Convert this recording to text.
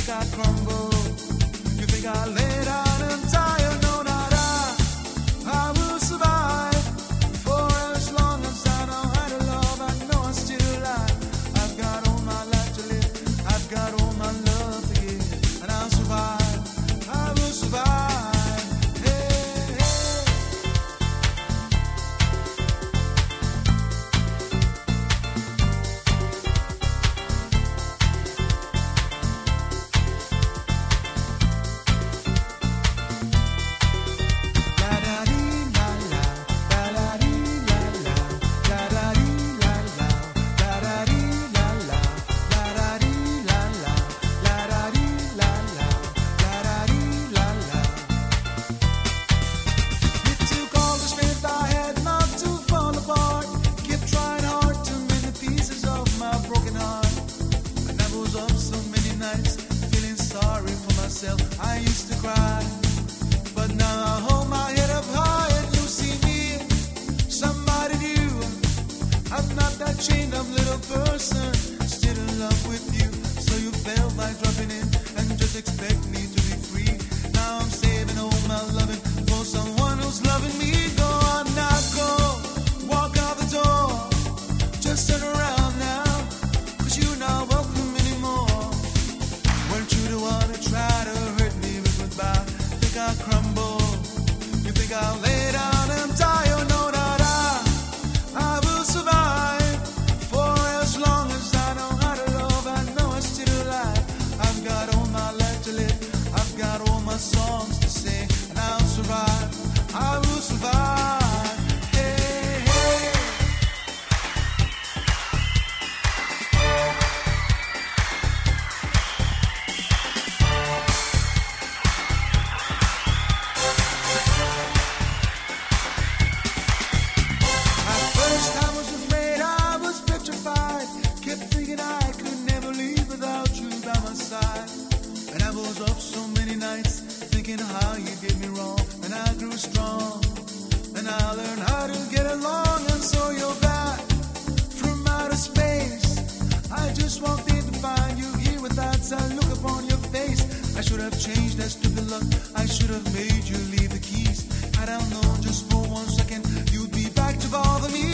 I crumble? You think I lay down and die? No, not I will survive. For as long as I know how to love, I know I'm still alive. I've got all my life to live, I've got all my love to give, and I'll survive, I will survive. Hey, hey. I used to cry, but now I hold my head up high and you see me, somebody new. I'm not that chained up little person, still in love with you. So you felt like dropping in and just expect me to be free. Now I'm saving all my loving for someone who's loving me. Go on now, go, walk out the door, just turn around now, 'cause you're not welcome anymore. Weren't you the one who tried to hurt me with goodbye? Think I crumble? You think I'll lay down and die? Oh no, not I will survive. For as long as I know how to love, I know I'm still alive. I've got all my life to live, I've got all my songs to sing, and I'll survive, I will survive. Hey, hey. At first I was afraid, I was petrified, kept thinking I could never leave without you by my side. And I was up so many nights thinking how you did me wrong, and I grew strong, and I learned how to get along. And so you're back from outer space. I just walked in to find you here with that sad look upon your face. I should have changed that stupid luck, I should have made you leave the keys. Had I known just for 1 second you'd be back to bother me.